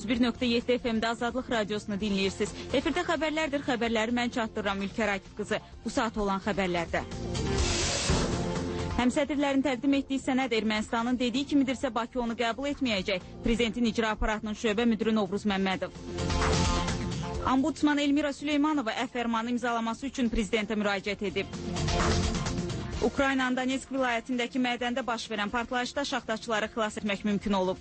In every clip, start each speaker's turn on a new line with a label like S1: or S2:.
S1: 101.7 FM-də Azadlıq Radiosunu dinləyirsiniz. Efirdə xəbərlərdir, xəbərləri mən çatdırıram Ülkər Akif qızı. Bu saat olan xəbərlərdə. Həmsədrlərin təqdim etdiyi sənəd Ermənistanın dediyi kimidirsə Bakı onu qəbul etməyəcək. Prezidentin icra aparatının şöbə müdürü Novruz Məmmədov. Ombudsman Elmira Süleymanova əf fərmanı imzalaması üçün prezidentə müraciət edib. Ukraynanın Donetsk vilayətindəki mədəndə baş verən partlayışda şaxtaçıları xilas etmək mümkün olub.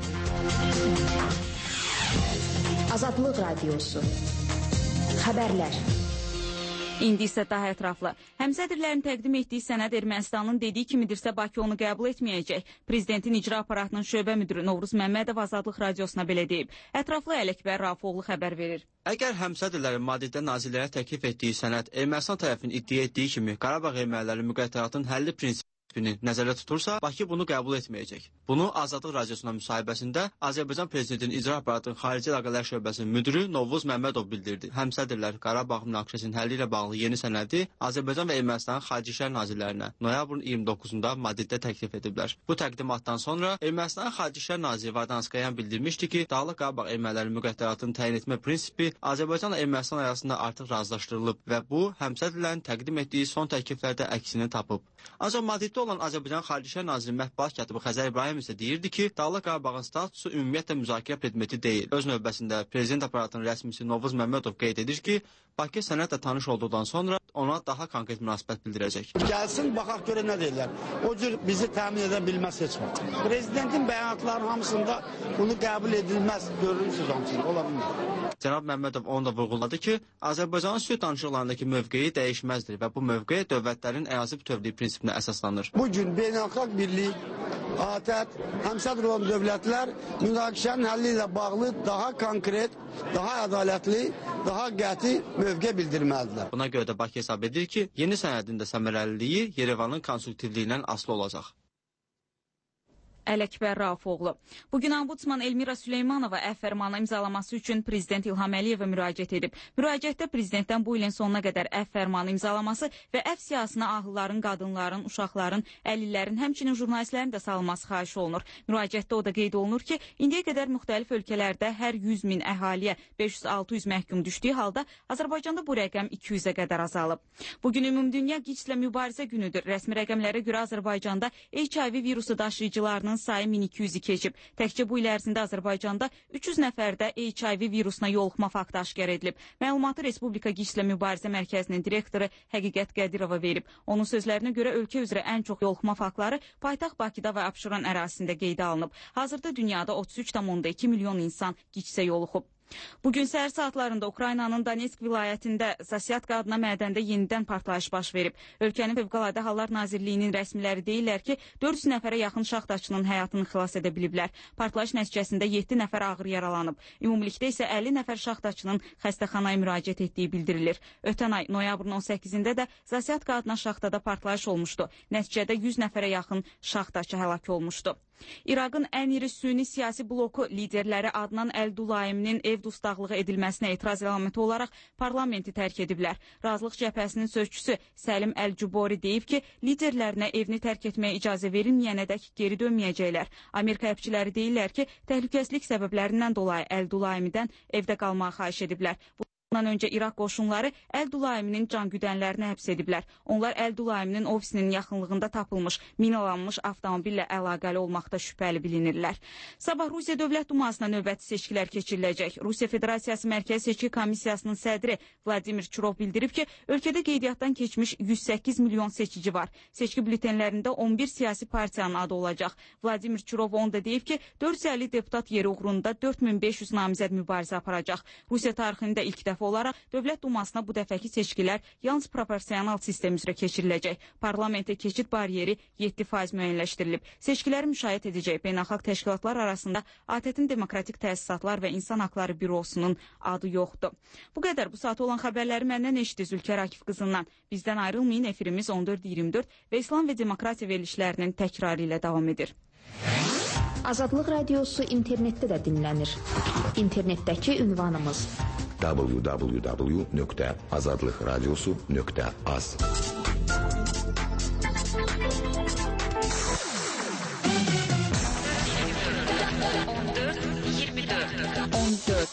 S2: Azadlıq Radiosu. Xəbərlər.
S1: İndi isə daha ətraflı. Həmsədrlərin təqdim etdiyi sənəd Ermənistanın dediyi kimidirsə Bakı onu qəbul etməyəcək. Prezidentin icra aparatının şöbə müdürü Novruz Məmmədov Azadlıq Radiosuna belə deyib. Ətraflı Ələkbər Rafoğlu xəbər verir.
S3: Əgər həmsədrlərin maddə nazirlərə təklif etdiyi sənəd Ermənistan tərəfinin iddia etdiyi kimi Qarabağ erməniləri müqəddəratın həlli prinsipini nəzərdə tutursa, Bakı bunu qəbul etməyəcək. Bunu Azadlıq Radiosuna müsahibəsində Azərbaycan Prezidentinin icra aparatının xarici əlaqələr şöbəsinin müdürü Novruz Məmmədov bildirdi. Həmsədrlər Qarabağ münaqişəsinin həlli ilə bağlı yeni sənədi Azərbaycan və Ermənistanın Xarici İşlər Nazirlərinə noyabrın 29-da Madriddə təklif ediblər. Bu təqdimatdan sonra Ermənistanın Xarici İşlər Naziri Vardanskayan bildirmişdi ki, Dağlıq Qarabağ erməniləri müqəddəratını təyin etmə prinsipi Azərbaycanla Ermənistan arasında artıq razılaşdırılıb və bu həmsədrlərin təqdim etdiyi son təkliflərdə əksini tapıb. Ancaq Madriddə olan Azərbaycan Xarici İşlər Nazirinin mətbuat katibi Xəzər İbrahim isə deyirdi ki, Dağlıq Qarabağın statusu ümumiyyətlə müzakirə predmeti deyil. Öz növbəsində prezident aparatının rəsmisi Novruz Məmmədov qeyd edir ki, Bakı sənədlə tanış olduqdan sonra ona daha konkret münasibət bildirəcək.
S4: Gəlsin, baxaq görə nə deyirlər. O cür bizi təmin edə bilməz heç vaxt. Prezidentin bəyanatlarının hamısında bunu qəbul edilməz görürsünüz hamısında, ola bilmir.
S3: Cənab Məmmədov onu da vurğuladı ki, Azərbaycanın sülh danışıqlarındakı mövqeyi dəyişməzdir və bu mövqe dövlətlərin ərazi bütövlüyü prinsipinə əsaslanır.
S4: Bu gün beynəlxalq birlik, ATƏT, həmsədr olan dövlətlər münaqişənin həlli ilə bağlı daha konkret, daha ədalətli, daha qəti mövqe bildirməlidirlər.
S3: Buna görə də Bakı hesab edir ki, yeni sənədin də səmərəliliyi Yerevanın konstruktivliyindən asılı olacaq.
S1: Ələkbər Rafoğlu. Bugün Ombudsman Elmira Süleymanova əf fərmanı imzalaması üçün Prezident İlham Əliyevə müraciət edib. Müraciətdə Prezidentdən bu ilin sonuna qədər əf fərmanı imzalaması və əf siyahısına ahılların, qadınların, uşaqların, əlillərin, həmçinin jurnalistlərin də salınması xahiş olunur. Müraciətdə o da qeyd olunur ki, indiyə qədər müxtəlif ölkələrdə hər 100 min əhaliyə 500-600 məhkum düşdüyü halda Azərbaycanda bu rəqəm 200-ə qədər azalıb. Bugün Ümumdünya QİÇS-lə mübarizə günüdür. Rəsmi rəqəmlərə görə Azərbaycanda HIV virusu daşıyıcılarının sayı 1200-i keçib. Təkcə bu il ərzində Azərbaycanda 300 nəfərdə HIV virusuna yoluxma faktı aşkar edilib. Məlumatı Respublika QİÇS-lə mübarizə mərkəzinin direktoru Həqiqət Qədirova verib. Onun sözlərinə görə ölkə üzrə ən çox yoluxma faktları paytaxt Bakıda və Abşeron ərazisində qeydə alınıb. Hazırda dünyada 33,2 milyon insan QİÇS-ə yoluxub. Bugün səhər saatlarında Ukraynanın Donetsk vilayətində Zasyatka adına mədəndə yenidən partlayış baş verib. Ölkənin Fövqəladə Hallar Nazirliyinin rəsmiləri deyirlər ki, 400 nəfərə yaxın şaxtaçının həyatını xilas edə biliblər. Partlayış nəticəsində 7 nəfər ağır yaralanıb. Ümumilikdə isə 50 nəfər şaxtaçının xəstəxanaya müraciət etdiyi bildirilir. Ötən ay noyabrın 18-də də Zasyatka adına şaxtada partlayış olmuşdu. Nəticədə 100 nəfərə yaxın şaxtaçı həlak olmuşdu. İraqın ən iri süni siyasi bloku liderləri Adnan Əl-Dulayeminin ev dustaqlığı edilməsinə etiraz əlaməti olaraq parlamenti tərk ediblər. Razılıq cəbhəsinin sözçüsü Səlim Əl-Cubori deyib ki, liderlərinə evini tərk etməyə icazə verilməyənədək geri dönməyəcəklər. Amerika hərbçiləri deyirlər ki, təhlükəsizlik səbəblərindən dolayı Əl-Dulayemidən evdə qalmağı xahiş ediblər. Bundan öncə İraq qoşunları Əl-Dulayeminin can güdənlərini həbs ediblər. Onlar Əl-Dulayeminin ofisinin yaxınlığında tapılmış, minalanmış avtomobillə əlaqəli olmaqda şübhəli bilinirlər. Sabah Rusiya Dövlət Dumasına növbəti seçkilər keçiriləcək. Rusiya Federasiyası Mərkəzi Seçki Komissiyasının sədri Vladimir Çurov bildirib ki, ölkədə qeydiyyatdan keçmiş 108 milyon seçici var. Seçki bültenlərində 11 siyasi partiyanın adı olacaq. Vladimir Çurov onu da deyib ki, 450 deputat yeri uğrunda 4500 namizəd mübarizə aparacaq. Rusiya tarixində ilk dəfə olaraq Dövlət Dumasına bu dəfəki seçkilər yalnız proporsional sistem üzrə keçiriləcək. Parlamentə keçid bariyeri 7% müəyyənləşdirilib. Seçkiləri müşahidə edəcək beynəlxalq təşkilatlar arasında ATƏT-in Demokratik Təsisatlar və İnsan Haqları Bürosunun adı yoxdur. Bu qədər bu saat olan xəbərləri məndən eşitdiniz Ülkər Akif qızından. Bizdən ayrılmayın, efirimiz 14:24 və İslam və Demokratiya verilişlərinin təkrarı ilə davam edir.
S2: Azadlıq Radiosu internetdə də dinlənir. İnternetdəki ünvanımız
S5: www.azadlıkradyosu.az. 14.